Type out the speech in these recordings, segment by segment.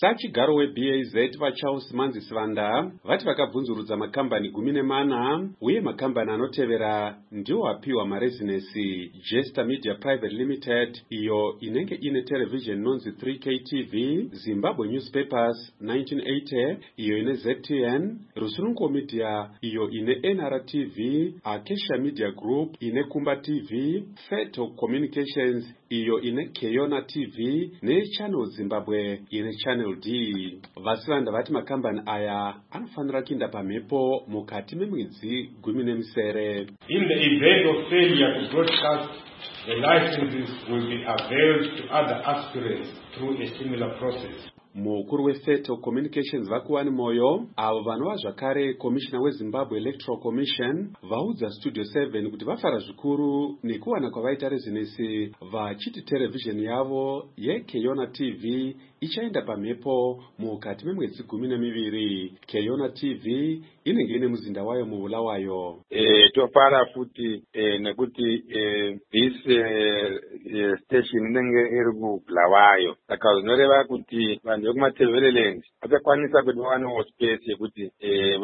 Sachigaro weBAZ vaCharles Manzi Sivanda vati vakabvunzurudza makambani 14 uye makambani anotevera ndiwo apiwa marezinesi. Jester Media Private Limited iyo inenge ine television nonzi 3K TV, Zimbabwe Newspapers 1980 iyo ine ZTN, Rusununko Media iyo ine NRTV, Acacia Media Group ine Kumba TV, Feto Communications iyo ine Keyona TV ne Channel Zimbabwe ine Channel D. Vasivanda vati makambani aya anofanira kuinda pamhepo mukati memwedzi 17. In the event of failure to broadcast, the licenses will be availed to other aspirants through a similar process. Mukuru weFeto Communications vakuwani moyo avo vanova zvakare Commissioner weZimbabwe Electoral Commission vaudza Studio 7 kuti vafara zvikuru nekuwana kwavaita rezinesi vachiti television yavo yeKeyona TV ichaenda pamhepo mukati memwedzi 12. Keyona TV inenge ine muzinda wayo muBulawayo. Tofara futi nekuti this station inenge iri muBulawayo saka zvinoreva kuti vanhu vekumateveleland vachakwanisa kuti vawanewo space yekuti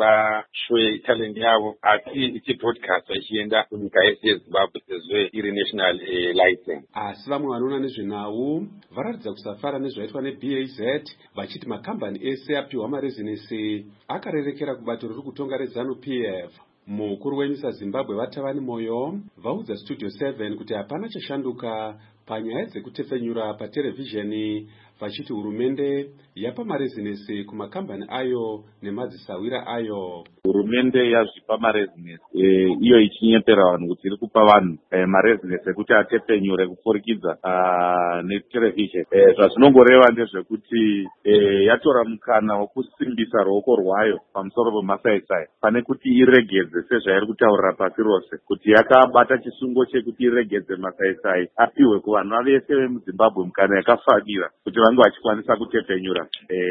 vashowe talent yavo asi ichibroadcast ichienda kunyika yese yeZimbabwe sezvo iri national license. Asi vamwe vanoona nezvenhau varatidza kusafara nezvaitwa neBAZ vachiti makambani ese apiwa marezinesi akarerekera kubato riri kutonga reZANU-PF. Mukuru wenyusa Zimbabwe vatavani moyo vaudza Studio 7 kuti hapana chashanduka panyaya dzekutefenyura patelevhizheni vachiti hurumende yapa marezinesi kumakambani ayo nemadzisawira ayo. Hurumende yazvipa marezinesi iyo ichinyepera vanhu kuti iri kupa vanhu marezinesi ekuti atefenyure kupfurikidza netelevhizheni. Zvazvinongoreva ndezvekuti yatora mukana wekusimbisa ruoko rwayo pamusoro pemasaisai pane kuti iregedze sezvairi kutaurira pasi rose kuti yakabata chisungo chekuti iregedze masaisai apiwe kuvanhu vese vemuZimbabwe mukana yakafadira kuti vange vachikwanisa kutefenyura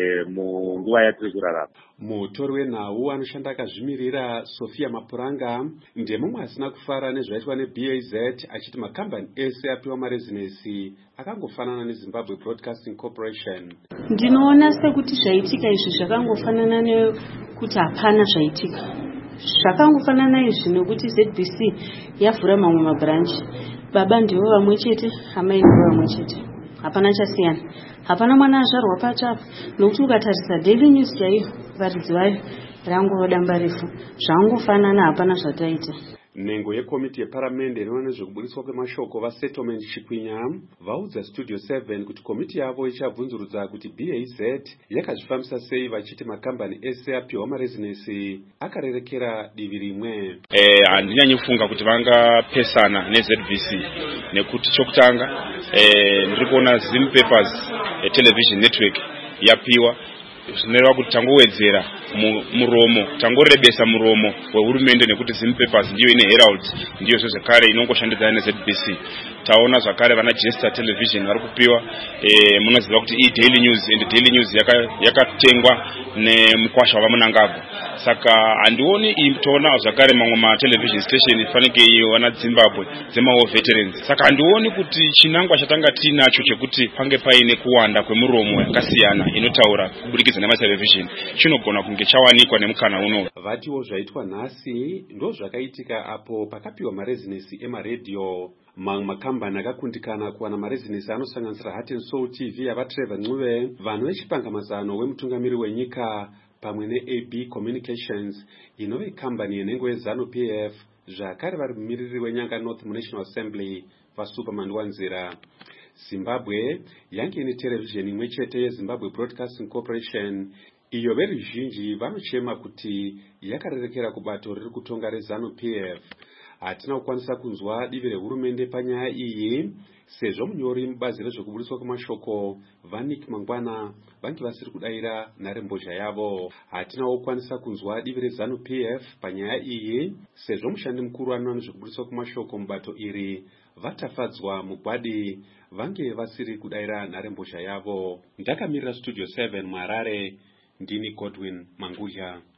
munguva yatiri kurarama. Mutori wenhau anoshanda akazvimirira Sophia Mapuranga ndemumwe asina kufara nezvaitwa neBAZ achiti makambani ese apiwa marezinesi akangofanana neZimbabwe Broadcasting Corporation. Ndinoona sekuti zvaitika izvi zvakangofanana nekuti hapana zvaitika. Zvakangofanana izvi nekuti ZBC yavhura mamwe mabranchi. Baba ndivo vamwe chete, amai ndivo vamwe chete. Hapana chasiyana. Hapana mwana azvarwa pacha nokuti ukatarisa Daily News chaiyo varidzi vayo rangova damba refu. Zvangofanana hapana zvataita. Nhengo yekomiti yeparamende inoona nezvekubudiswa kwemashoko vaSettlement Chikwinya vaudza Studio 7 kuti komiti yavo ichabvunzurudza kuti BAZ yakazvifambisa sei vachiti makambani ese apiwa marezinesi akarerekera divi rimwe. Handinyanyi kufunga kuti vangapesana neZBC nekuti chokutanga ndiri kuona Zim Papers television network yapiwa zvinoreva kuti tangowedzera muromo tangorebesa muromo wehurumende nekuti Zim Papers ndiyo ine Herald ndiyo zvakare inongoshandidzana neZBC. Taona zvakare vana Jester Television vari kupiwa munoziva kuti iDaily News and Daily News yakatengwa nemukwasha wavamunangagwa. Saka handioni toona zvakare mamwe matelevision station ifanike iwana Zimbabwe dzemawo veterans. Saka handioni kuti chinangwa chatanga tinacho chekuti pange paine kuwanda kwemuromo yakasiyana inotaura kubudikidza nematelevision chinogona kunge chawanikwa nemukana uno. Vatiwo zvaitwa nhasi ndo zvakaitika apo pakapiwa marezinesi emaredhiyo. Mamwe makambani akakundikana kuwana marezinesi anosanganisira Heart and Soul TV yavaTrevor Ncube, vanhu vechipangamazano wemutungamiri wenyika pamwe neAB Communications inove kambani yenhengo yeZANU-PF, zvakare vari mumiriri weNyanga North National Assembly vaSuperman Wanzira. Zimbabwe yange ine television imwe chete yeZimbabwe Broadcasting Corporation iyo veruzhinji vanochema kuti yakarerekera kubato riri kutonga reZANU-PF. Hatina kukwanisa kunzwa divi rehurumende panyaya iyi sezvo munyori mubazi rezvekubudiswa kwemashoko Vanik Mangwana vange vasiri kudayira nharembozha yavo. Hatinawo kukwanisa kunzwa divi reZANU-PF panyaya iyi sezvo mushandi mukuru anoona nezvekubudiswa kwemashoko mubato iri vatafadzwa mugwadi vange vasiri kudayira nharembozha yavo. Ndakamirira Studio 7 muHarare, ndini Godwin Mangudya.